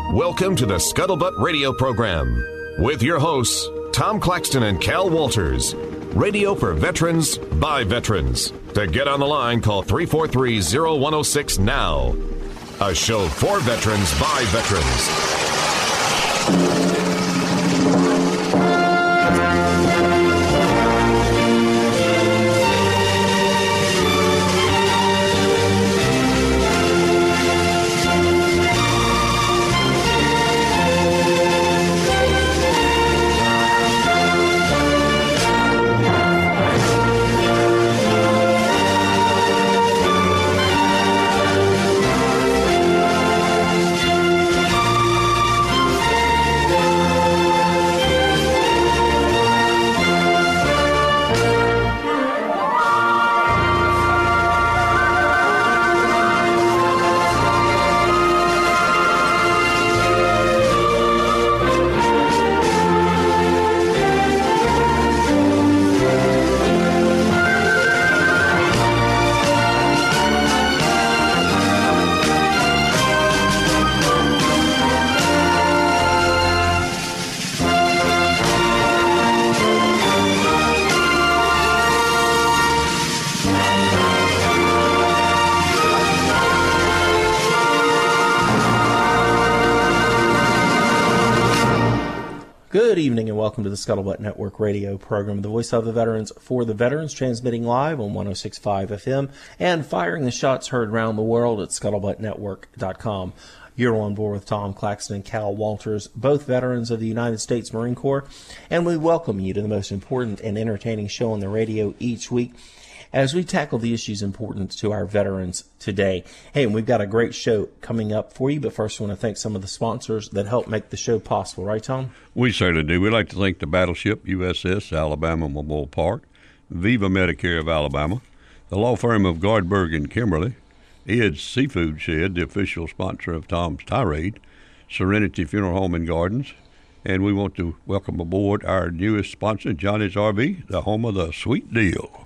Welcome to the Scuttlebutt Radio Program with your hosts, Tom Claxton and Cal Walters. Radio for veterans, by veterans. To get on the line, call 343-0106 now. A show for veterans, by veterans. Good evening and welcome to the Scuttlebutt Network radio program, the voice of the veterans for the veterans, transmitting live on 106.5 FM and firing the shots heard around the world at scuttlebuttnetwork.com. You're on board with Tom Claxton and Cal Walters, both veterans of the United States Marine Corps, and we welcome you to the most important and entertaining show on the radio each week as we tackle the issues important to our veterans today. Hey, and we've got a great show coming up for you, but first I want to thank some of the sponsors that help make the show possible. Right, Tom? We certainly do. We'd like to thank the Battleship USS Alabama Memorial Park, Viva Medicare of Alabama, the law firm of Gardberg and Kimberly, Ed's Seafood Shed, the official sponsor of Tom's Tirade, Serenity Funeral Home and Gardens, and we want to welcome aboard our newest sponsor, Johnny's RV, the home of the Sweet Deal.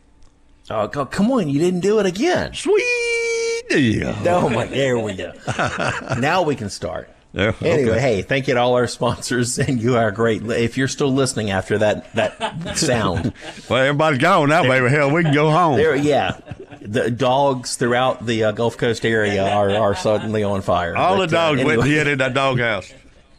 Oh, come on, you didn't do it again. Sweet deal. Oh, my, there we go. Now we can start. Yeah, anyway, okay. Hey, thank you to all our sponsors, and you are great. If you're still listening after that sound. Well, everybody's gone now, baby. Hell, we can go home. The dogs throughout the Gulf Coast area are suddenly on fire. All the dogs went and hid in that doghouse.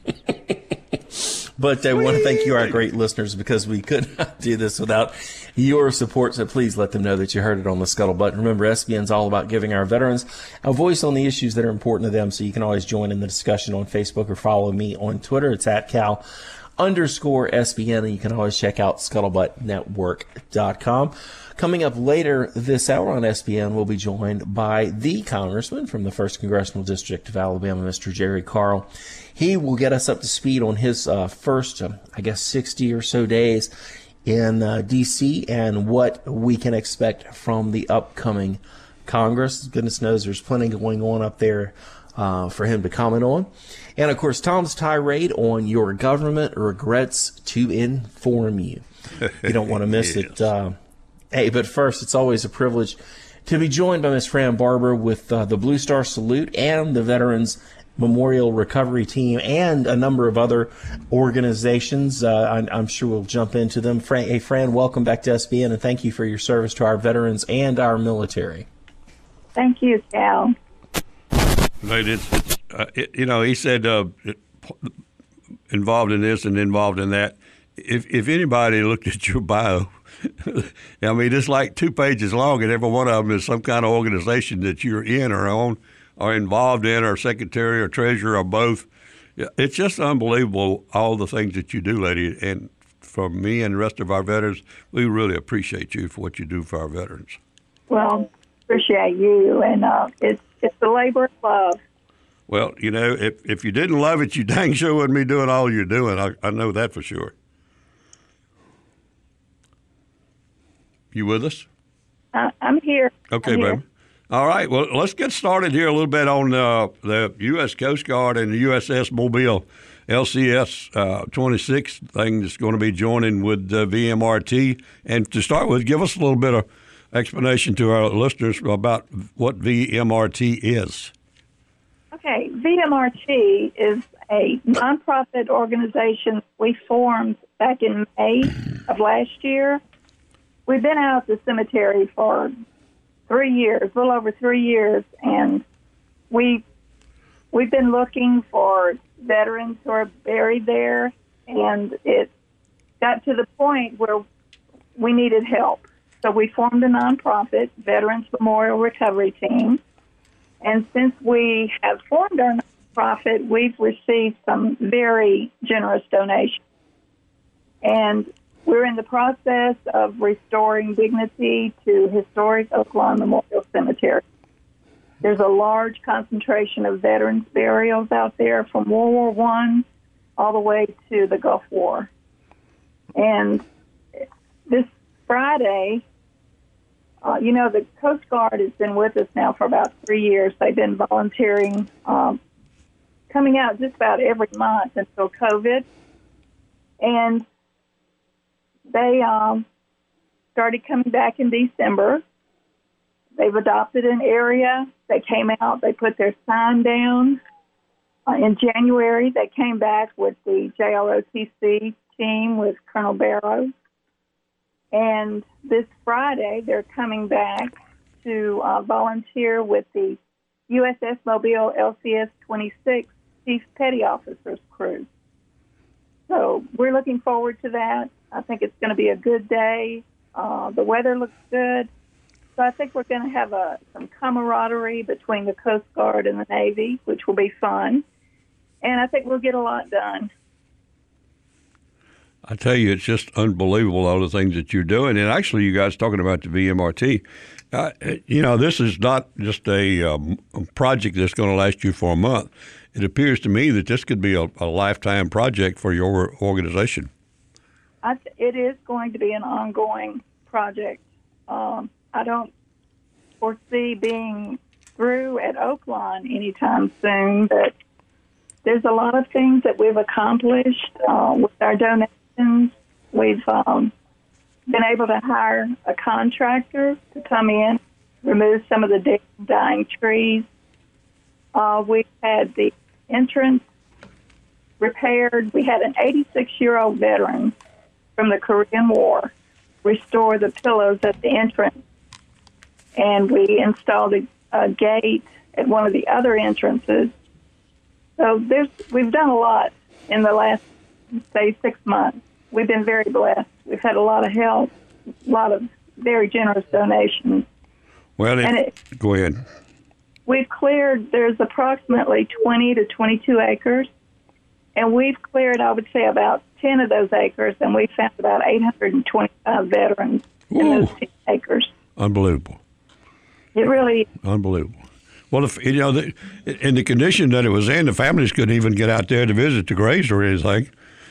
But I want to thank you, our great listeners, because we could not do this without your support. So please let them know that you heard it on the Scuttlebutt. Remember, SBN's all about giving our veterans a voice on the issues that are important to them. So you can always join in the discussion on Facebook or follow me on Twitter. It's at Cal_SBN. And you can always check out scuttlebuttnetwork.com. Coming up later this hour on SBN, we'll be joined by the congressman from the 1st Congressional District of Alabama, Mr. Jerry Carl. He will get us up to speed on his first, 60 or so days in D.C. and what we can expect from the upcoming Congress. Goodness knows there's plenty going on up there for him to comment on. And, of course, Tom's tirade on your government regrets to inform you. You don't want to miss Yes. it. Hey, but first, it's always a privilege to be joined by Ms. Fran Barber with the Blue Star Salute and the Veterans Memorial Recovery Team and a number of other organizations. I'm sure we'll jump into them. Fran, welcome back to SBN, and thank you for your service to our veterans and our military. Thank you, Cal. Right, he said involved in this and involved in that. If anybody looked at your bio, I mean, it's like 2 pages long, and every one of them is some kind of organization that you're in or on or involved in, or secretary or treasurer or both. It's just unbelievable, all the things that you do, lady. And for me and the rest of our veterans, we really appreciate you for what you do for our veterans. Well, appreciate you, and it's a labor of love. Well, if you didn't love it, you dang sure wouldn't be doing all you're doing. I know that for sure. You with us? I'm here. Okay, I'm here. baby. All right. Well, let's get started here a little bit on the U.S. Coast Guard and the USS Mobile LCS 26 thing that's going to be joining with VMRT. And to start with, give us a little bit of explanation to our listeners about what VMRT is. Okay. VMRT is a nonprofit organization we formed back in May of last year. We've been out at the cemetery for 3 years, a little over 3 years, and we've been looking for veterans who are buried there, and it got to the point where we needed help. So we formed a nonprofit, Veterans Memorial Recovery Team. And since we have formed our nonprofit, we've received some very generous donations. And we're in the process of restoring dignity to historic Oaklawn Memorial Cemetery. There's a large concentration of veterans burials out there from World War I all the way to the Gulf War. And this Friday, the Coast Guard has been with us now for about 3 years. They've been volunteering, coming out just about every month until COVID. And they started coming back in December. They've adopted an area. They came out. They put their sign down. In January, they came back with the JROTC team with Colonel Barrows. And this Friday, they're coming back to volunteer with the USS Mobile LCS-26 Chief Petty Officers crew. So we're looking forward to that. I think it's going to be a good day. The weather looks good. So I think we're going to have some camaraderie between the Coast Guard and the Navy, which will be fun. And I think we'll get a lot done. I tell you, it's just unbelievable, all the things that you're doing. And actually, you guys talking about the VMRT, this is not just a project that's going to last you for a month. It appears to me that this could be a lifetime project for your organization. It is going to be an ongoing project. I don't foresee being through at Oaklawn anytime soon, but there's a lot of things that we've accomplished with our donations. We've been able to hire a contractor to come in, remove some of the dead and dying trees. We've had the entrance repaired. We had an 86-year-old veteran from the Korean War restore the pillows at the entrance. And we installed a gate at one of the other entrances. So we've done a lot in the last, say, 6 months. We've been very blessed. We've had a lot of help, a lot of very generous donations. Well, go ahead. We've cleared, there's approximately 20 to 22 acres, and we've cleared, I would say, about 10 of those acres, and we found about 825 veterans in those 10 acres. Unbelievable. It really is. Unbelievable. Well, in the condition that it was in, the families couldn't even get out there to visit the graves or anything.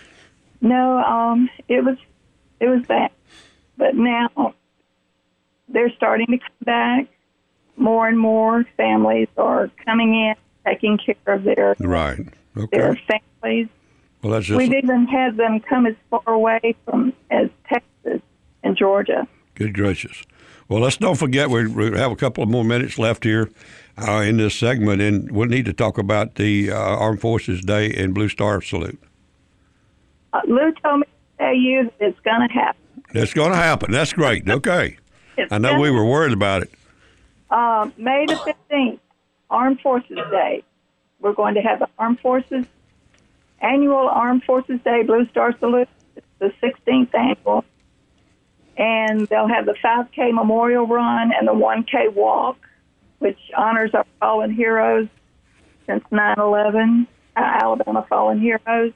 No, it was bad. But now they're starting to come back. More and more families are coming in, taking care of their families. Well, that's We've even had them come as far away as Texas and Georgia. Good gracious. Well, let's don't forget we have a couple of more minutes left here in this segment, and we'll need to talk about the Armed Forces Day and Blue Star Salute. Lou told me to tell you that it's going to happen. It's going to happen. That's great. Okay. I know we were worried about it. May the 15th, Armed Forces Day. We're going to have the annual Armed Forces Day Blue Star Salute. It's the 16th annual. And they'll have the 5K Memorial Run and the 1K Walk, which honors our fallen heroes since 9/11, Alabama fallen heroes.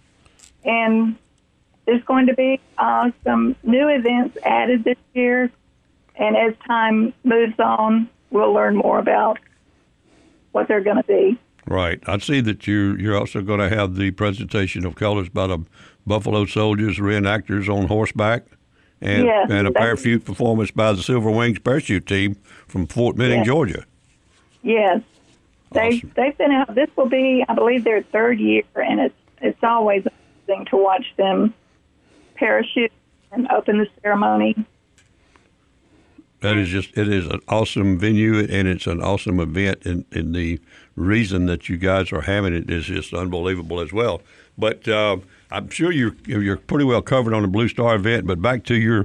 And there's going to be some new events added this year. And as time moves on, we'll learn more about what they're going to be. Right. I see that you're also going to have the presentation of colors by the Buffalo Soldiers reenactors on horseback. And a parachute performance by the Silver Wings parachute team from Fort Benning, Georgia. Yes. Awesome. They've been out. This will be, I believe, their third year, and it's always amazing to watch them parachute and open the ceremony. That is it is an awesome venue, and it's an awesome event, and the reason that you guys are having it is just unbelievable as well. But I'm sure you're pretty well covered on the Blue Star event. But back to your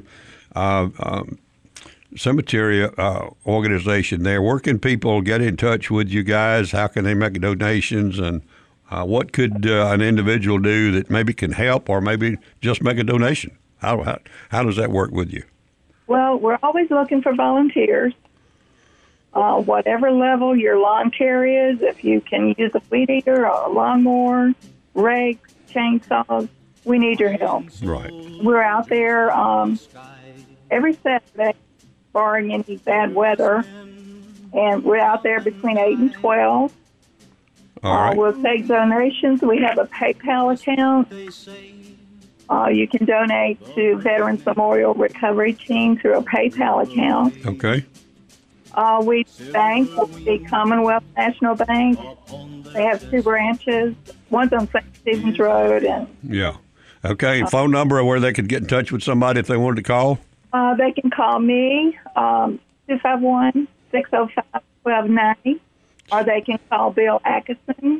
cemetery organization there. Where can people get in touch with you guys? How can they make donations? And what could an individual do that maybe can help or maybe just make a donation? How does that work with you? Well, we're always looking for volunteers. Whatever level your lawn care is, if you can use a weed eater or a lawnmower, rakes, chainsaws, we need your help. Right. We're out there every Saturday, barring any bad weather, and we're out there between 8 and 12. All right. We'll take donations. We have a PayPal account. You can donate to Veterans Memorial Recovery Team through a PayPal account. Okay. We bank with the Commonwealth National Bank. They have 2 branches. One's on St. Stephen's Road. And yeah. Okay. And phone number where they could get in touch with somebody if they wanted to call? They can call me, 251-605-1290, or they can call Bill Atkinson,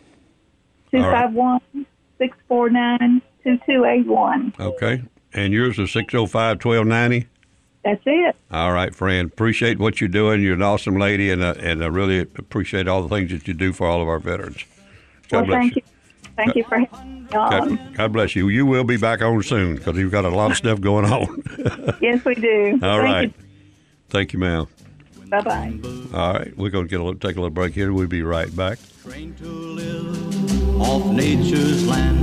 251-649-2281. Okay. And yours is 605-1290? That's it. All right, friend. Appreciate what you're doing. You're an awesome lady, and I really appreciate all the things that you do for all of our veterans. God bless thank you. Thank you for having me on. God bless you. You will be back on soon because you've got a lot of stuff going on. Yes, we do. All right. Thank you, ma'am. Bye-bye. All right. We're going to take a little break here. We'll be right back. Trained to live off nature's land.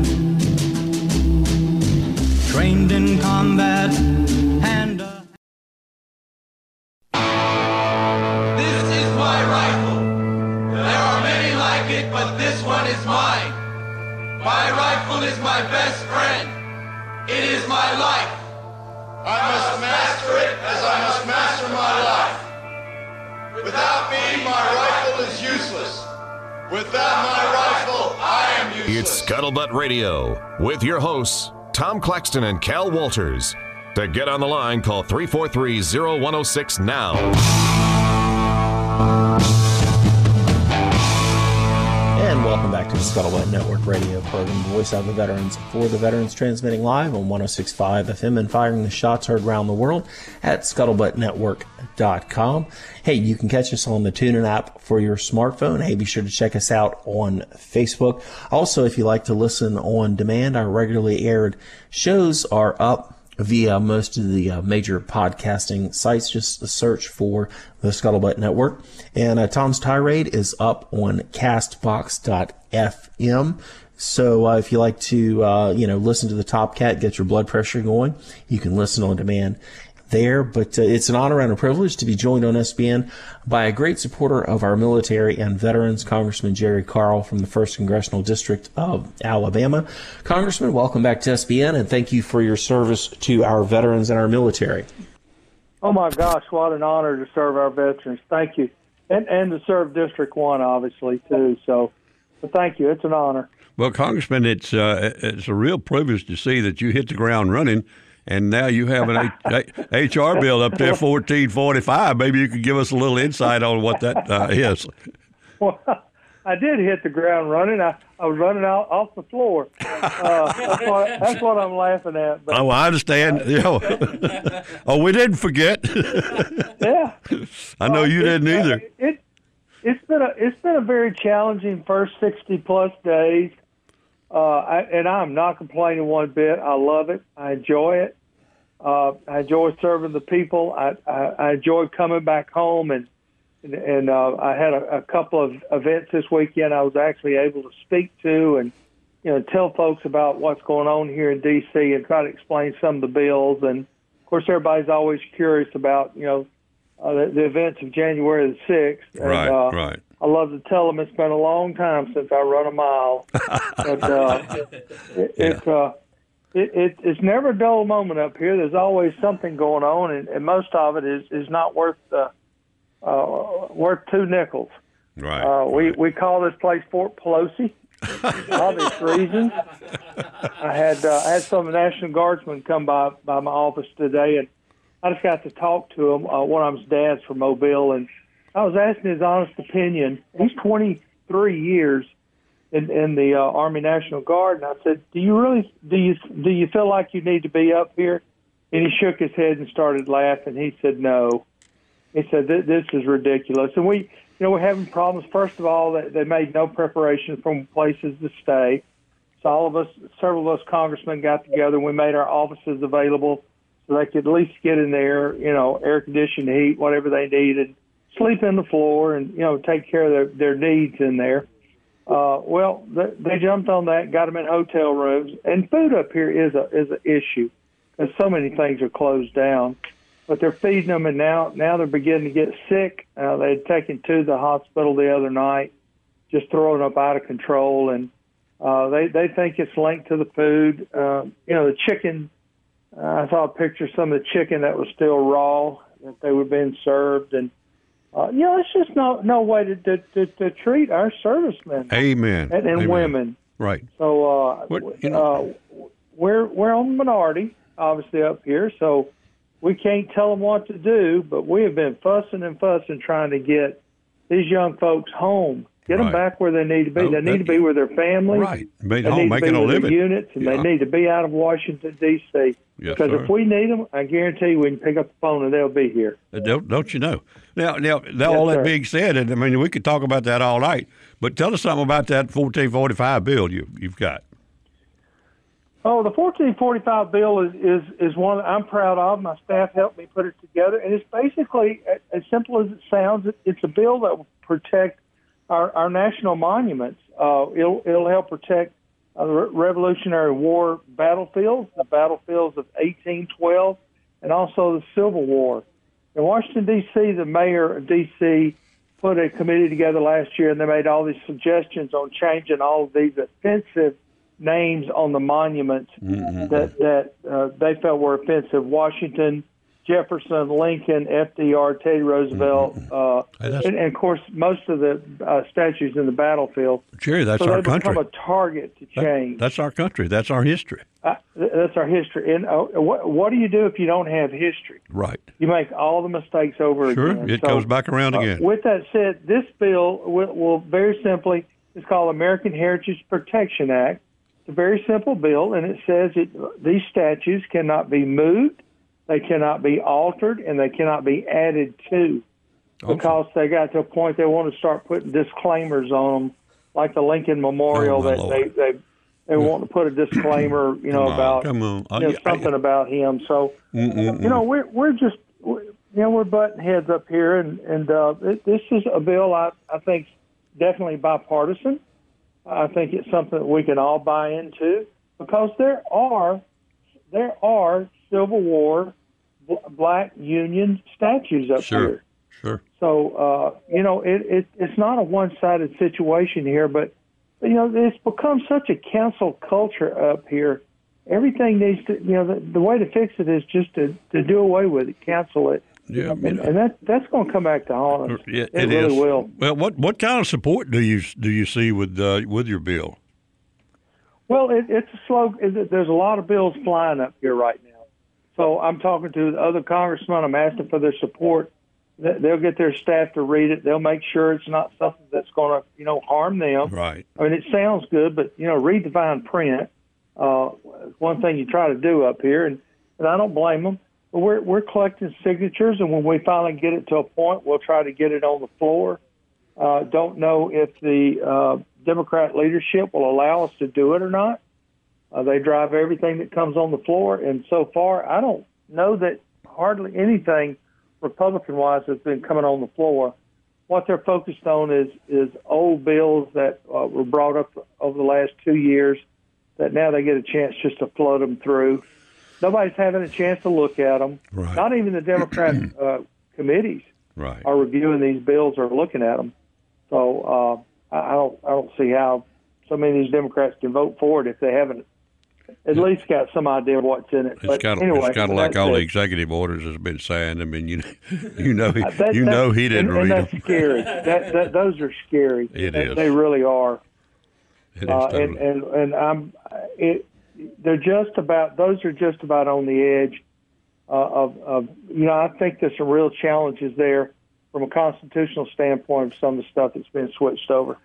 Trained in combat hand. This is my rifle. There are many like it, but this one is mine. My rifle is my best friend. It is my life. I must master it as I must master my life. Without me, my rifle is useless. Without my rifle, I am useless. It's Scuttlebutt Radio with your hosts, Tom Claxton and Cal Walters. To get on the line, call 343-0106 now. And welcome back to the Scuttlebutt Network radio program, the voice of the veterans for the veterans, transmitting live on 106.5 FM and firing the shots heard around the world at scuttlebuttnetwork.com. Hey, you can catch us on the TuneIn app for your smartphone. Hey, be sure to check us out on Facebook. Also, if you like to listen on demand, our regularly aired shows are up via most of the major podcasting sites. Just search for the Scuttlebutt Network. And Tom's Tirade is up on castbox.fm. So if you like to, listen to the Top Cat, get your blood pressure going, you can listen on demand there. But it's an honor and a privilege to be joined on SBN by a great supporter of our military and veterans, Congressman Jerry Carl from the 1st Congressional District of Alabama. Congressman, welcome back to SBN, and thank you for your service to our veterans and our military. Oh, my gosh, what an honor to serve our veterans. Thank you. And to serve District 1, obviously, too. So thank you. It's an honor. Well, Congressman, it's a real privilege to see that you hit the ground running. And now you have an HR bill up there, 1445. Maybe you could give us a little insight on what that is. Well, I did hit the ground running. I was running out off the floor. That's what I'm laughing at. But, oh, I understand. Oh, we didn't forget. Yeah. I know you didn't either. It's been a very challenging first 60-plus days. And I'm not complaining one bit. I love it. I enjoy it. I enjoy serving the people. I enjoy coming back home, and I had a couple of events this weekend I was actually able to speak to and tell folks about what's going on here in D.C. and try to explain some of the bills. And of course, everybody's always curious about the events of January the 6th. Right, and, right. I love to tell them it's been a long time since I run a mile. It's never a dull moment up here. There's always something going on, and most of it is not worth 2 nickels. Right. We call this place Fort Pelosi for obvious reasons. I had some National Guardsmen come by my office today, and I just got to talk to him. One of his dads from Mobile, and I was asking his honest opinion. He's 23 years in the Army National Guard, and I said, "Do you feel like you need to be up here?" And he shook his head and started laughing. He said, "No." He said, "This is ridiculous." And we're having problems. First of all, they made no preparation from places to stay. So several of us congressmen got together and we made our offices available so they could at least get in there, air conditioned, heat, whatever they needed, sleep in the floor and, take care of their needs in there. They jumped on that, got them in hotel rooms, and food up here is an issue because so many things are closed down. But they're feeding them, and now they're beginning to get sick. They had taken two to the hospital the other night, just throwing up out of control, and they think it's linked to the food. The chicken. I saw a picture of some of the chicken that was still raw that they were being served, and it's just no way to treat our servicemen. Amen. And Amen. Women. Right. So we're on the minority, obviously up here, so we can't tell them what to do. But we have been fussing trying to get these young folks home. Get them back where they need to be. They need to be with their families. Right. They need to be with their units, and they need to be out of Washington, D.C. Yes, because sir. if we need them, I guarantee you we can pick up the phone and they'll be here. Don't you know? Now all that being said, and I mean, we could talk about that all night, but tell us something about that 1445 bill you've got. Oh, the 1445 bill is one I'm proud of. My staff helped me put it together, and it's basically, as simple as it sounds, it's a bill that will protect our national monuments. It'll help protect the Revolutionary War battlefields, the battlefields of 1812, and also the Civil War. In Washington, D.C., the mayor of D.C. put a committee together last year, and they made all these suggestions on changing all of these offensive names on the monuments that they felt were offensive. Washington, Jefferson, Lincoln, FDR, Teddy Roosevelt, and of course, most of the statues in the battlefield. Jerry, that's so our country. Become a target to change. That's our country. That's our history. That's our history. And what do you do if you don't have history? Right. You make all the mistakes over again. Sure, it goes back around again. With that said, this bill will very simply, it's called American Heritage Protection Act. It's a very simple bill, and it says these statues cannot be moved, they cannot be altered, and they cannot be added to, because they got to a point they want to start putting disclaimers on them, like the Lincoln Memorial they want to put a disclaimer, about something about him. So we're just we're butting heads up here, and this is a bill I think definitely bipartisan. I think it's something that we can all buy into, because there are Civil War Black Union statues up here. Sure. So it's not a one-sided situation here, but it's become such a cancel culture up here. Everything needs to, the way to fix it is just to do away with it, cancel it. Yeah, and that's going to come back to haunt us. Yeah, it really will. Well, what kind of support do you see with your bill? Well, it's a slow. There's a lot of bills flying up here right now. So I'm talking to the other congressmen. I'm asking for their support. They'll get their staff to read it. They'll make sure it's not something that's going to harm them. Right. I mean, it sounds good, but read the fine print. One thing you try to do up here, and I don't blame them. But we're collecting signatures, and when we finally get it to a point, we'll try to get it on the floor. Don't know if the Democrat leadership will allow us to do it or not. They drive everything that comes on the floor, and so far, I don't know that hardly anything Republican-wise has been coming on the floor. What they're focused on is old bills that were brought up over the last 2 years that now they get a chance just to float them through. Nobody's having a chance to look at them. Right. Not even the Democrat committees are reviewing these bills or looking at them. So I don't see how so many of these Democrats can vote for it if they haven't at least got some idea of what's in it. It's kind of like all the executive orders has been signed. I mean, he didn't read them. That's scary. Those are scary. Is. They really are. It is totally. Those are just about on the edge. I think there's some real challenges there from a constitutional standpoint of some of the stuff that's been switched over.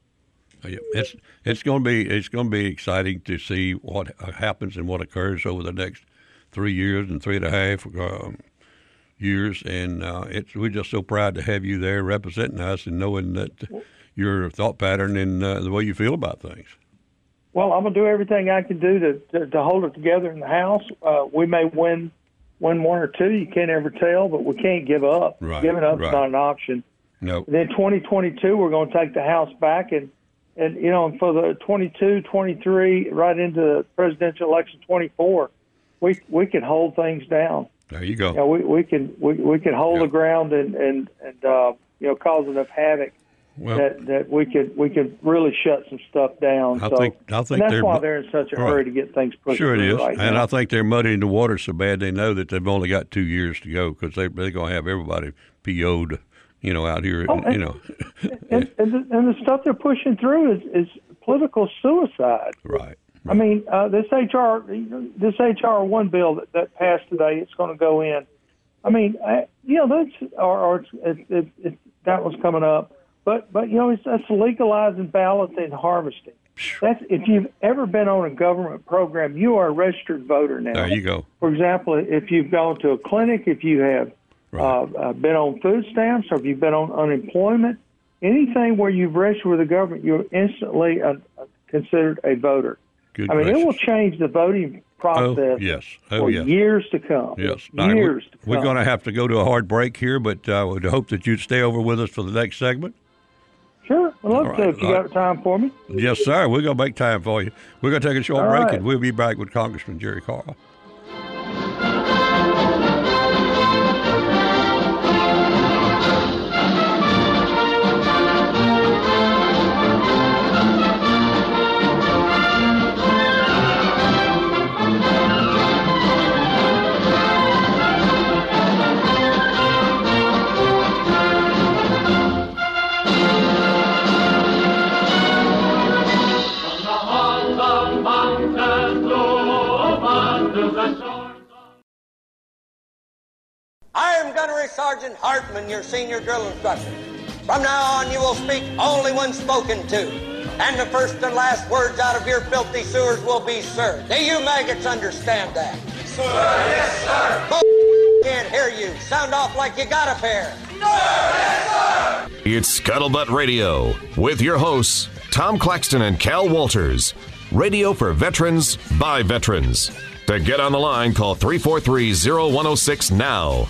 It's going to be exciting to see what happens and what occurs over the next 3 years and 3.5 years, and we're just so proud to have you there representing us and knowing that your thought pattern and the way you feel about things. Well, I'm going to do everything I can do to hold it together in the House. We may win one or two. You can't ever tell, but we can't give up. Right, Giving up is right. not an option. No. Then 2022, we're going to take the House back, and for the 22, 23, right into the presidential election 24, we can hold things down. There you go. We can hold the ground and cause enough havoc that we could really shut some stuff down. I think and that's why they're in such a hurry to get things pushed Sure it through is, right and now. I think they're muddying the water so bad they know that they've only got 2 years to go because they're going to have everybody PO'd, out here. And the stuff they're pushing through is political suicide. Right. I mean, this HR 1 bill that passed today, it's going to go in. I mean, that was coming up, but that's legalizing ballots and harvesting. That's if you've ever been on a government program, you are a registered voter now. There you go. For example, if you've gone to a clinic, if you have been on food stamps, or if you've been on unemployment, anything where you've registered with the government, you're instantly considered a voter. Good I mean, gracious. it will change the voting process for years to come. Yes. Years to come. We're going to have to go to a hard break here, but I would hope that you'd stay over with us for the next segment. Sure. I'd love All to right. if you got time for me. Yes, sir. We're going to make time for you. We're going to take a short All break, right. and we'll be back with Congressman Jerry Carl. I am Gunnery Sergeant Hartman, your senior drill instructor. From now on, you will speak only when spoken to, and the first and last words out of your filthy sewers will be sir. Do you maggots understand that? Sir, yes, sir. Can't hear you. Sound off like you got a pair. Sir, yes, sir. It's Scuttlebutt Radio with your hosts, Tom Claxton and Cal Walters. Radio for veterans, by veterans. To get on the line, call 343-0106 now.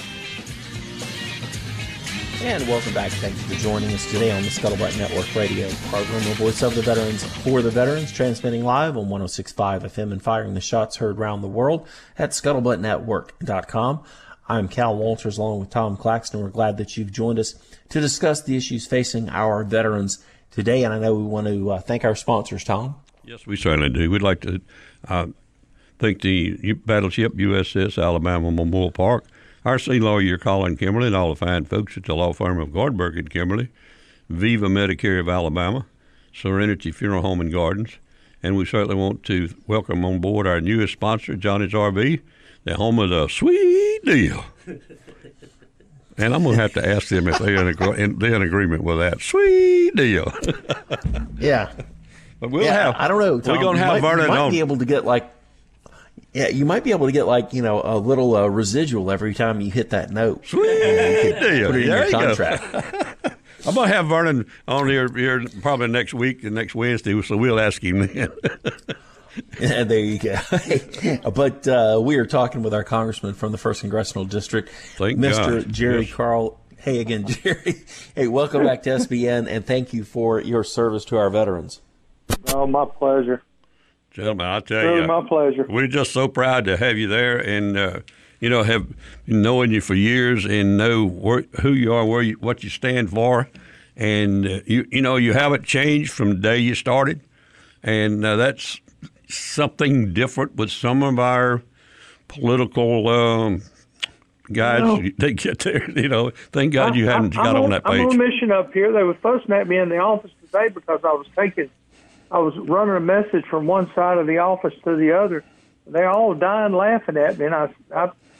And welcome back. Thank you for joining us today on the Scuttlebutt Network radio program, the voice of the veterans for the veterans, transmitting live on 106.5 FM and firing the shots heard around the world at scuttlebuttnetwork.com. I'm Cal Walters along with Tom Claxton. We're glad that you've joined us to discuss the issues facing our veterans today. And I know we want to thank our sponsors, Tom. Yes, we certainly do. We'd like to thank the Battleship USS Alabama Memorial Park, our sea lawyer Colin Kimberly, and all the fine folks at the law firm of Gordberg and Kimberly, Viva Medicare of Alabama, Serenity Funeral Home and Gardens, and we certainly want to welcome on board our newest sponsor, Johnny's RV, the home of the Sweet Deal. And I'm going to have to ask them if they're in agreement with that. Sweet Deal. Yeah. But we'll have. I don't know, Tom. We're going to have Vernon you might on. be able to get you might be able to get a little residual every time you hit that note. Sweet deal. Put it in There your you go. contract. I'm going to have Vernon on here probably next week and next Wednesday, so we'll ask him then. Yeah, there you go. But we are talking with our congressman from the 1st Congressional District, Thank Mr. God. Jerry Yes. Carl. Hey again, Jerry. Hey, welcome back to SBN, and thank you for your service to our veterans. Oh, my pleasure. Gentlemen, I tell Really you, my pleasure. we're just so proud to have you there, and have known you for years and know who you are, what you stand for, and you haven't changed from the day you started, and that's something different with some of our political guys. They get there, Thank God you haven't got on that page. I'm on a mission up here. They were fussing at me in the office today because I was running a message from one side of the office to the other. They're all dying laughing at me, and I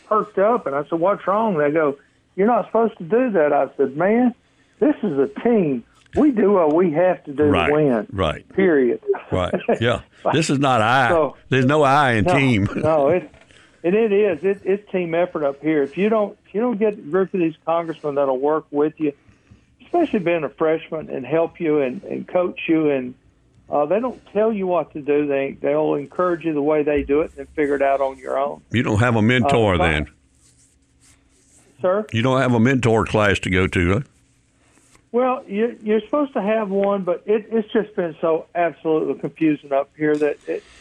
perked up, and I said, "What's wrong?" They go, "You're not supposed to do that." I said, "Man, this is a team. We do what we have to do to win. Right. Period." Right. Yeah. This is not I. So, there's no I in team. No, it is. It's team effort up here. If you don't get a group of these congressmen that'll work with you, especially being a freshman, and help you and coach you, and they don't tell you what to do. They'll encourage you the way they do it and figure it out on your own. You don't have a mentor then? Sir? You don't have a mentor class to go to, huh? Well, you're supposed to have one, but it's just been so absolutely confusing up here that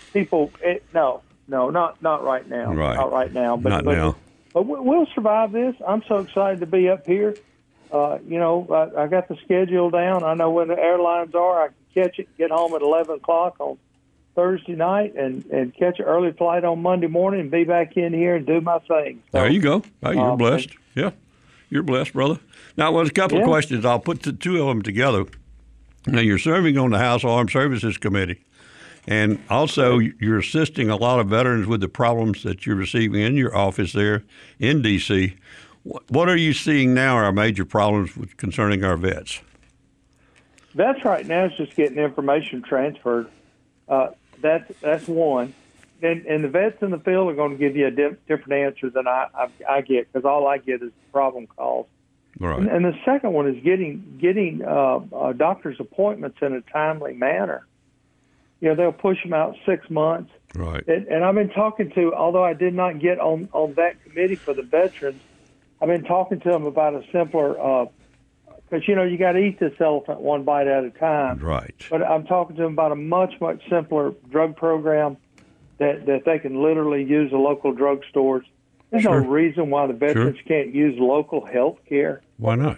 not right now. Right. Not right now. Not now. But we'll survive this. I'm so excited to be up here. I got the schedule down. I know when the airlines are. I can catch it, get home at 11 o'clock on Thursday night, and catch an early flight on Monday morning and be back in here and do my thing. So, there you go. Hey, you're blessed. Yeah. You're blessed, brother. Now, there's a couple of questions. I'll put the two of them together. Now, you're serving on the House Armed Services Committee, and also you're assisting a lot of veterans with the problems that you're receiving in your office there in D.C. What are you seeing now are our major problems concerning our vets? Vets right now is just getting information transferred. That's one. And the vets in the field are going to give you a different answer than I get, because all I get is problem calls. Right. And the second one is getting doctor's appointments in a timely manner. They'll push them out 6 months. Right. And I've been talking to, although I did not get on that committee for the veterans, I've been talking to them about a simpler, because, you got to eat this elephant one bite at a time. Right. But I'm talking to them about a much, much simpler drug program that they can literally use the local drugstores. There's no reason why the veterans can't use local health care. Why not?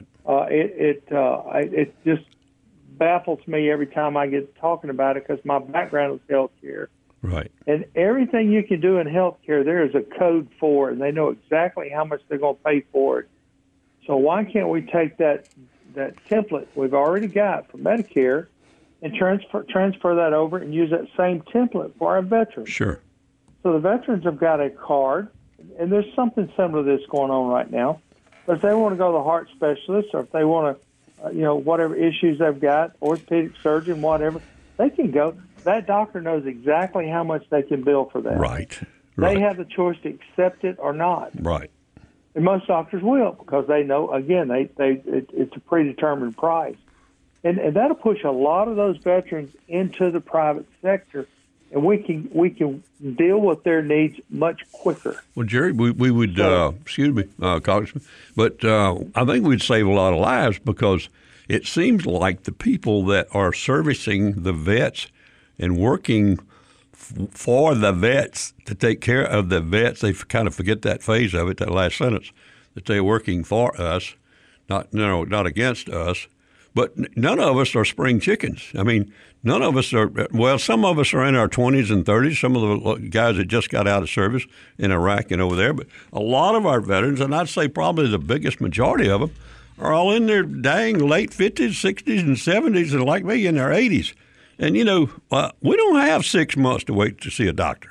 It just baffles me every time I get talking about it, because my background is health care. Right. And everything you can do in health care, there is a code for it, and they know exactly how much they're going to pay for it. So why can't we take that template we've already got for Medicare and transfer that over and use that same template for our veterans? Sure. So the veterans have got a card, and there's something similar to this going on right now. But if they want to go to the heart specialist, or if they want to, whatever issues they've got, orthopedic surgeon, whatever, they can go. That doctor knows exactly how much they can bill for that. Right. They have the choice to accept it or not. Right. And most doctors will, because they know, again, it's a predetermined price. And that'll push a lot of those veterans into the private sector, and we can deal with their needs much quicker. Well, Jerry, we would, excuse me, Congressman, but I think we'd save a lot of lives, because it seems like the people that are servicing the vets and working for the vets to take care of the vets, they kind of forget that phase of it, that last sentence, that they're working for us, not against us. But none of us are spring chickens. I mean, none of us are, well, some of us are in our 20s and 30s, some of the guys that just got out of service in Iraq and over there. But a lot of our veterans, and I'd say probably the biggest majority of them, are all in their dang late 50s, 60s, and 70s, and like me, in their 80s. And, we don't have 6 months to wait to see a doctor.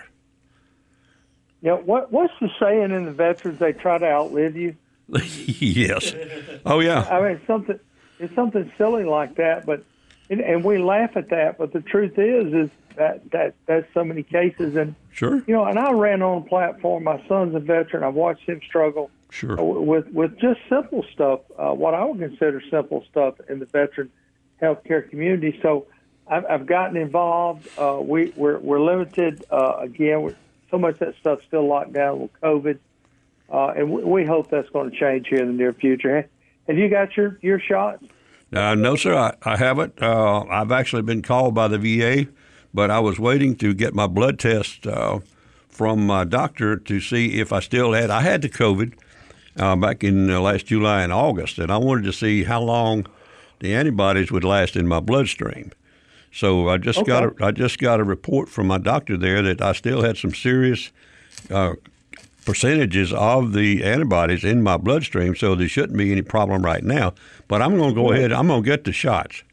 What's the saying in the veterans? They try to outlive you? Yes. Oh, yeah. I mean, it's something silly like that, and we laugh at that, but the truth is that's so many cases. And, sure. And I ran on a platform. My son's a veteran. I've watched him struggle. Sure. With just simple stuff, what I would consider simple stuff in the veteran healthcare community. So I've gotten involved. We're limited again. So much of that stuff's still locked down with COVID, and we hope that's going to change here in the near future. Have you got your shots? No, sir, I haven't. I've actually been called by the VA, but I was waiting to get my blood test from my doctor to see if I still had. I had the COVID back in last July and August, and I wanted to see how long the antibodies would last in my bloodstream. So I just got a report from my doctor there that I still had some serious percentages of the antibodies in my bloodstream, so there shouldn't be any problem right now. But I'm going to go ahead. I'm going to get the shots.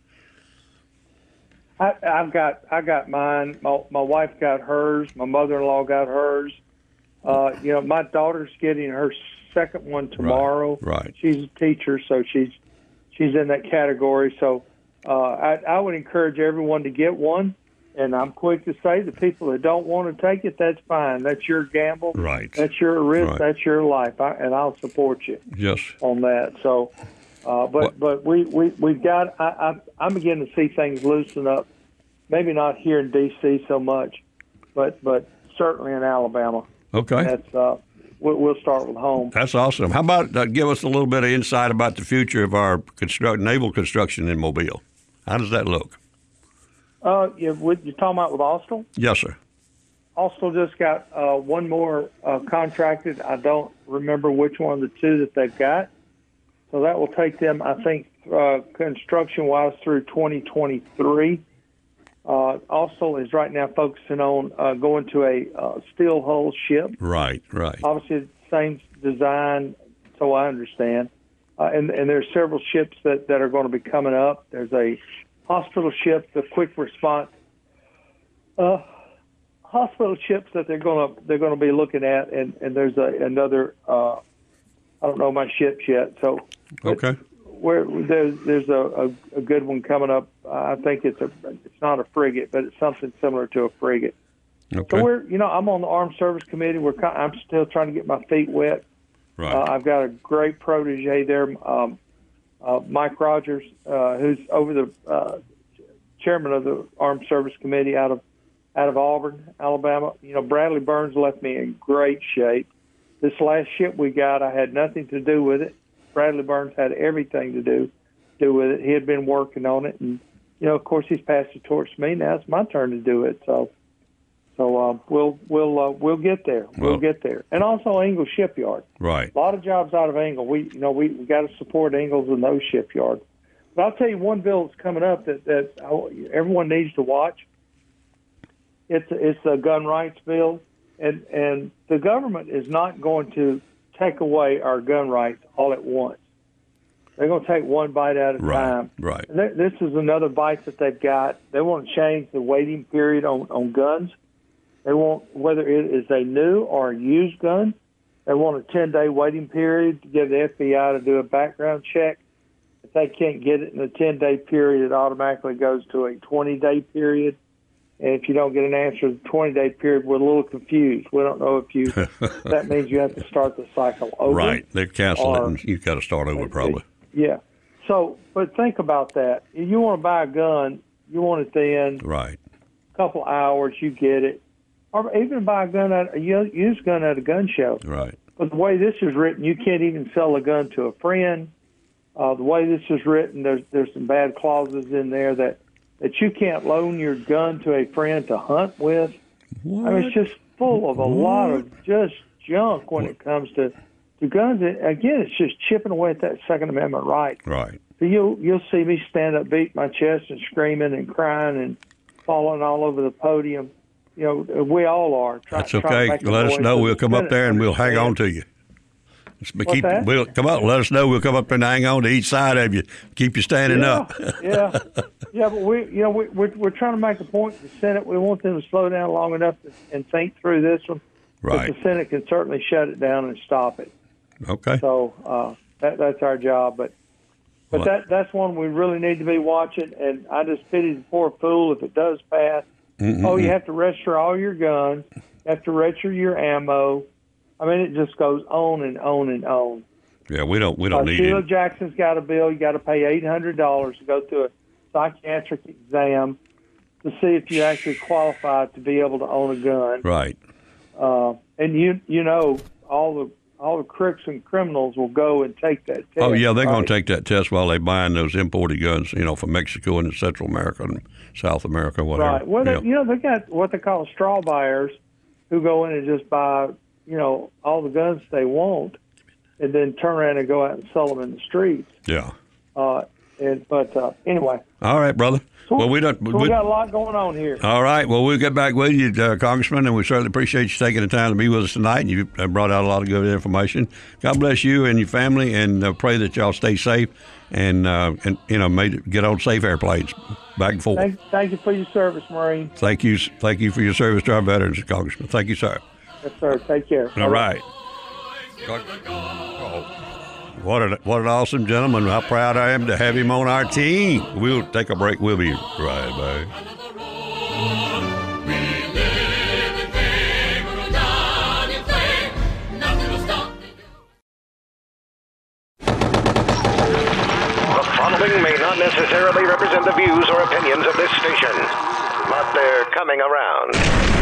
I got mine. My wife got hers. My mother-in-law got hers. My daughter's getting her second one tomorrow. Right. She's a teacher, so she's in that category. So I would encourage everyone to get one. And I'm quick to say the people that don't want to take it, that's fine. That's your gamble. Right. That's your risk. Right. That's your life. And I'll support you. Yes. On that. So, but we've got. I'm beginning to see things loosen up. Maybe not here in D.C. so much, but certainly in Alabama. Okay. That's we'll start with home. That's awesome. How about give us a little bit of insight about the future of our naval construction in Mobile? How does that look? You're talking about with Austal? Yes, sir. Austal just got one more contracted. I don't remember which one of the two that they've got. So that will take them, I think, construction-wise through 2023. Austal is right now focusing on going to a steel hull ship. Right. Obviously, same design, so I understand. And there's several ships that are going to be coming up. There's a hospital ship, the quick response hospital ships that they're going to be looking at, and there's another. I don't know my ships yet, so okay. Where there's a good one coming up. I think it's not a frigate, but it's something similar to a frigate. Okay. So I'm on the Armed Service Committee. I'm still trying to get my feet wet. Right. I've got a great protege there. Mike Rogers, who's over the chairman of the Armed Service Committee out of Auburn, Alabama. Bradley Burns left me in great shape. This last ship we got, I had nothing to do with it. Bradley Burns had everything to do with it. He had been working on it, and of course, he's passed the torch to me. Now it's my turn to do it. So we'll get there. We'll get there. And also Ingalls Shipyard. Right. A lot of jobs out of Ingalls. We got to support Ingalls and those shipyards. But I'll tell you one bill that's coming up that everyone needs to watch. It's a gun rights bill, and the government is not going to take away our gun rights all at once. They're going to take one bite at a time. Right. And this is another bite that they've got. They want to change the waiting period on guns. They want, whether it is a new or a used gun, they want a 10-day waiting period to give the FBI to do a background check. If they can't get it in a 10-day period, it automatically goes to a 20-day period. And if you don't get an answer in the 20-day period, we're a little confused. We don't know if that means you have to start the cycle over. Right. They cancel it, and you've got to start over probably. Yeah. So, but think about that. If you want to buy a gun, you want it then. Right. A couple hours, you get it. Or even buy a used gun at a gun show. Right. But the way this is written, you can't even sell a gun to a friend. The way this is written, there's some bad clauses in there that you can't loan your gun to a friend to hunt with. What? I mean, it's just full of a lot of just junk when it comes to guns. Again, it's just chipping away at that Second Amendment right. Right. So you'll see me stand up, beat my chest, and screaming and crying and falling all over the podium. We all are. That's okay. Let us know. We'll come up there and we'll hang on to you. We'll come up. Let us know. We'll come up there and hang on to each side of you. Keep you standing up. Yeah. But we're trying to make a point to the Senate. We want them to slow down long enough and think through this one. Right. But the Senate can certainly shut it down and stop it. Okay. So that's our job. But that's one we really need to be watching. And I just pity the poor fool if it does pass. Mm-hmm. Oh, you have to register all your guns. You have to register your ammo. I mean, it just goes on and on and on. Yeah, we don't need Sheila it. Jackson's got a bill. You got to pay $800 to go through a psychiatric exam to see if you actually qualify to be able to own a gun. Right. And all the crooks and criminals will go and take that test. Oh yeah, they're right? going to take that test while they're buying those imported guns, from Mexico and Central America and South America, whatever. Right. Well, they got what they call straw buyers who go in and just buy, all the guns they want, and then turn around and go out and sell them in the streets. Yeah. Anyway. All right, brother. Well, we got a lot going on here. All right. Well, we'll get back with you, Congressman, and we certainly appreciate you taking the time to be with us tonight. And you brought out a lot of good information. God bless you and your family, and pray that y'all stay safe and get on safe airplanes back and forth. Thank you for your service, Marine. Thank you for your service to our veterans, Congressman. Thank you, sir. Yes, sir. Take care. All right. What an awesome gentleman. How proud I am to have him on our team. We'll take a break. We'll be right back. The following may not necessarily represent the views or opinions of this station, but they're coming around.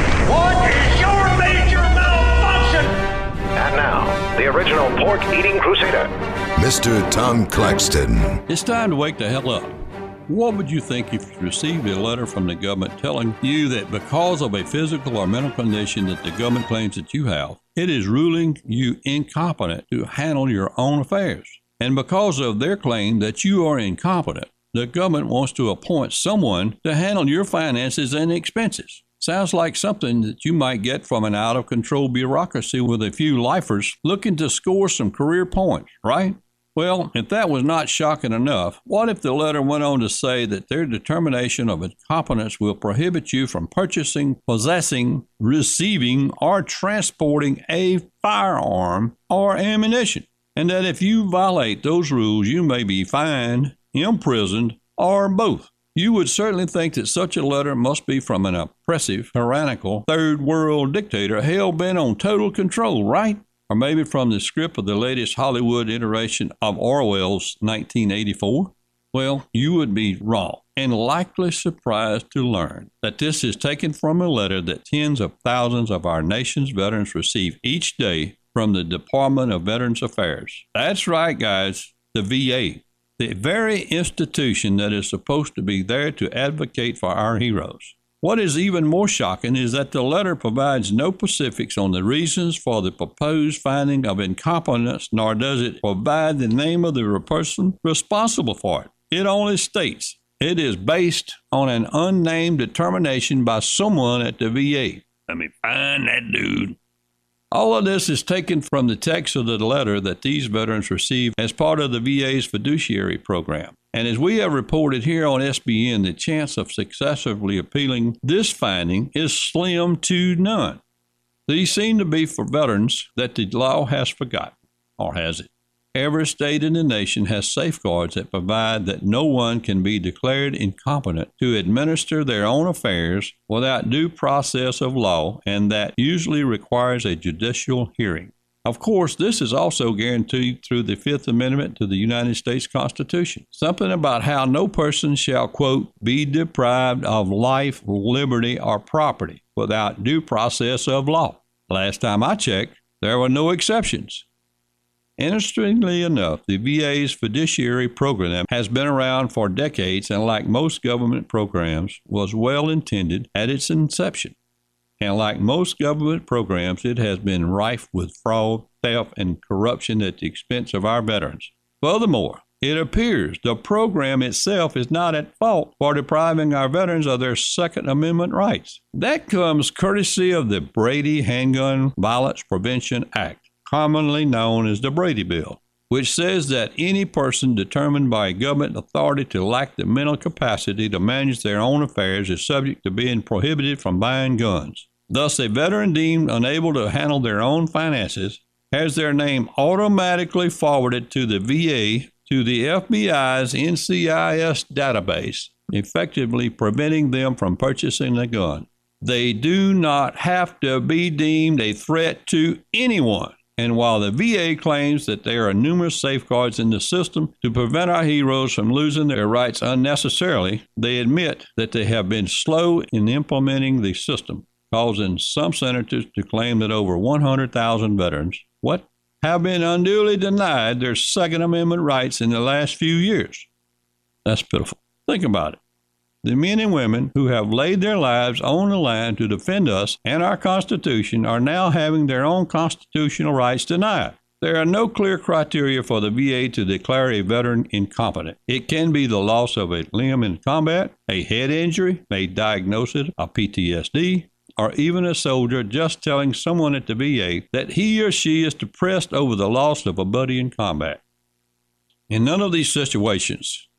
What is your major malfunction? And now, the original pork-eating crusader, Mr. Tom Claxton. It's time to wake the hell up. What would you think if you received a letter from the government telling you that because of a physical or mental condition that the government claims that you have, it is ruling you incompetent to handle your own affairs? And because of their claim that you are incompetent, the government wants to appoint someone to handle your finances and expenses. Sounds like something that you might get from an out-of-control bureaucracy with a few lifers looking to score some career points, right? Well, if that was not shocking enough, what if the letter went on to say that their determination of incompetence will prohibit you from purchasing, possessing, receiving, or transporting a firearm or ammunition, and that if you violate those rules, you may be fined, imprisoned, or both? You would certainly think that such a letter must be from an oppressive, tyrannical, third-world dictator hell-bent on total control, right? Or maybe from the script of the latest Hollywood iteration of Orwell's 1984? Well, you would be wrong and likely surprised to learn that this is taken from a letter that tens of thousands of our nation's veterans receive each day from the Department of Veterans Affairs. That's right, guys, the VA, the very institution that is supposed to be there to advocate for our heroes. What is even more shocking is that the letter provides no specifics on the reasons for the proposed finding of incompetence, nor does it provide the name of the person responsible for it. It only states it is based on an unnamed determination by someone at the VA. Let me find that dude. All of this is taken from the text of the letter that these veterans received as part of the VA's fiduciary program. And as we have reported here on SBN, the chance of successfully appealing this finding is slim to none. These seem to be for veterans that the law has forgotten, or has it? Every state in the nation has safeguards that provide that no one can be declared incompetent to administer their own affairs without due process of law, and that usually requires a judicial hearing. Of course, this is also guaranteed through the Fifth Amendment to the United States Constitution. Something about how no person shall, quote, be deprived of life, liberty, or property without due process of law. Last time I checked, there were no exceptions. Interestingly enough, the VA's fiduciary program has been around for decades and, like most government programs, was well intended at its inception. And like most government programs, it has been rife with fraud, theft, and corruption at the expense of our veterans. Furthermore, it appears the program itself is not at fault for depriving our veterans of their Second Amendment rights. That comes courtesy of the Brady Handgun Violence Prevention Act, commonly known as the Brady Bill, which says that any person determined by a government authority to lack the mental capacity to manage their own affairs is subject to being prohibited from buying guns. Thus, a veteran deemed unable to handle their own finances has their name automatically forwarded to the VA to the FBI's NCIS database, effectively preventing them from purchasing a gun. They do not have to be deemed a threat to anyone. And while the VA claims that there are numerous safeguards in the system to prevent our heroes from losing their rights unnecessarily, they admit that they have been slow in implementing the system, causing some senators to claim that over 100,000 veterans, have been unduly denied their Second Amendment rights in the last few years. That's pitiful. Think about it. The men and women who have laid their lives on the line to defend us and our Constitution are now having their own constitutional rights denied. There are no clear criteria for the VA to declare a veteran incompetent. It can be the loss of a limb in combat, a head injury, a diagnosis of PTSD, or even a soldier just telling someone at the VA that he or she is depressed over the loss of a buddy in combat. In none of these situations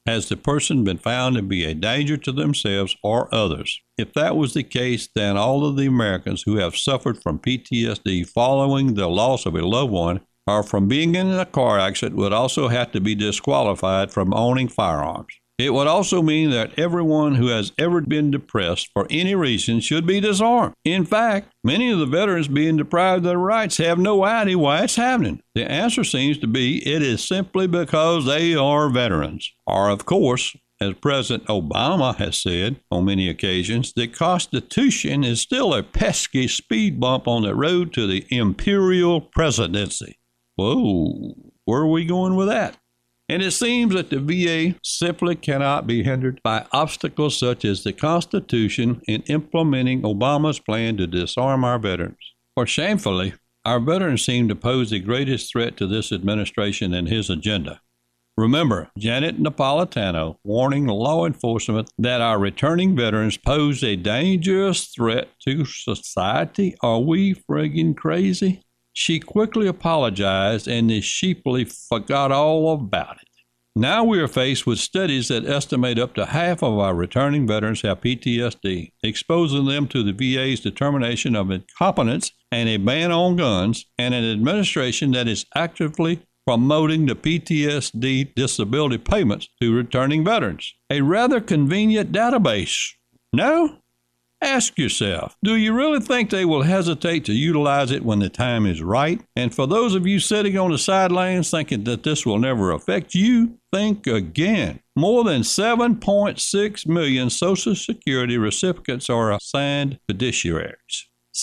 has the person been found to be a danger to themselves or others. If that was the case, then all of the Americans who have suffered from PTSD following the loss of a loved one or from being in a car accident would also have to be disqualified from owning firearms. It would also mean that everyone who has ever been depressed for any reason should be disarmed. In fact, many of the veterans being deprived of their rights have no idea why it's happening. The answer seems to be it is simply because they are veterans. Or, of course, as President Obama has said on many occasions, the Constitution is still a pesky speed bump on the road to the imperial presidency. Whoa, where are we going with that? And it seems that the VA simply cannot be hindered by obstacles such as the Constitution in implementing Obama's plan to disarm our veterans. For shamefully, our veterans seem to pose the greatest threat to this administration and his agenda. Remember, Janet Napolitano warning law enforcement that our returning veterans pose a dangerous threat to society. Are we friggin' crazy? She quickly apologized and sheepishly forgot all about it. Now we are faced with studies that estimate up to half of our returning veterans have PTSD, exposing them to the VA's determination of incompetence and a ban on guns, and an administration that is actively promoting the PTSD disability payments to returning veterans. A rather convenient database. No? Ask yourself, do you really think they will hesitate to utilize it when the time is right? And for those of you sitting on the sidelines thinking that this will never affect you, think again. More than 7.6 million Social Security recipients are assigned fiduciaries.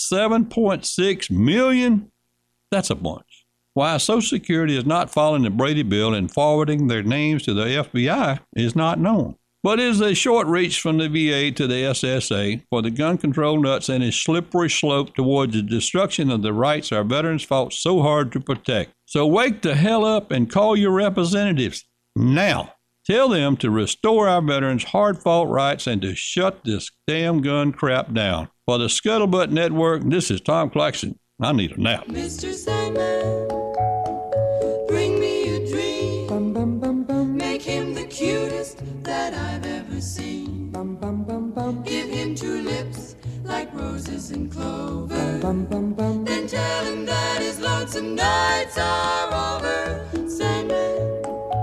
7.6 million? That's a bunch. Why Social Security is not following the Brady Bill and forwarding their names to the FBI is not known. But it is a short reach from the VA to the SSA for the gun control nuts and a slippery slope towards the destruction of the rights our veterans fought so hard to protect. So wake the hell up and call your representatives now. Tell them to restore our veterans' hard-fought rights and to shut this damn gun crap down. For the Scuttlebutt Network, this is Tom Claxton. I need a nap. Mr. Sandman, bring me a dream. Bum, bum, bum, bum. Make him the cutest that I've ever seen. Bum, bum, bum, bum. Give him two lips like roses and clover. Bum, bum, bum. Then tell him that his lonesome nights are over. Sandman,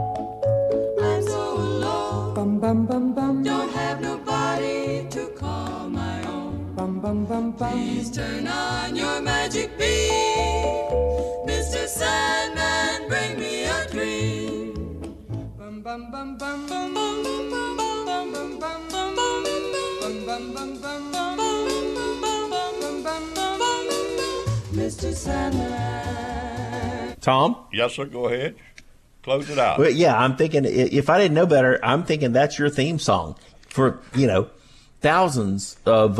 I'm so alone. Bum, bum, bum, bum. Don't have nobody to call my own. Bum, bum, bum, bum. Please turn on your magic beam. Mr. Sandman, bring me a dream. Bum, bum, bum, bum, bum, bum, bum, bum, bum, bum, bum, bum, bum, bum, bum, bum. Mr. Sandman. Tom? Yes, sir. Go ahead. Close it out. Well, yeah, I'm thinking, if I didn't know better, I'm thinking that's your theme song for, thousands of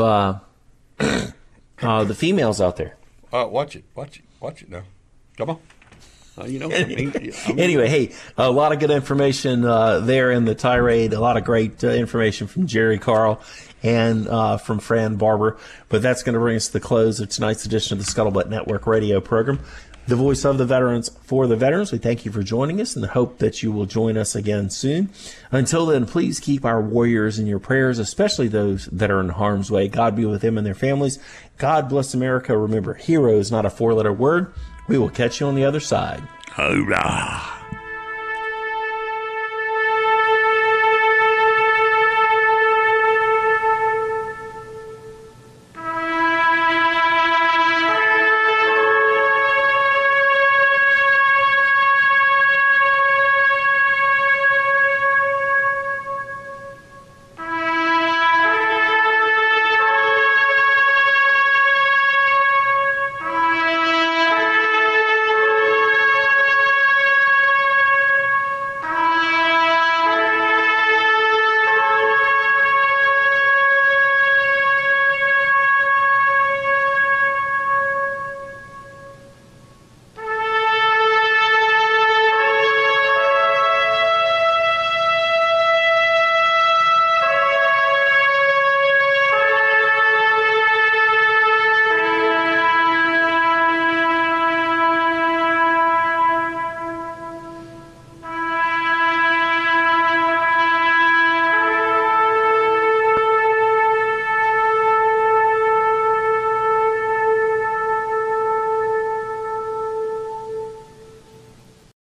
the females out there. Watch it now. Come on. Anyway, hey, a lot of good information there in the tirade. A lot of great information from Jerry Carl and from Fran Barber. But that's going to bring us to the close of tonight's edition of the Scuttlebutt Network radio program. The voice of the veterans for the veterans. We thank you for joining us and hope that you will join us again soon. Until then, please keep our warriors in your prayers, especially those that are in harm's way. God be with them and their families. God bless America. Remember, hero is not a four-letter word. We will catch you on the other side. Hoorah!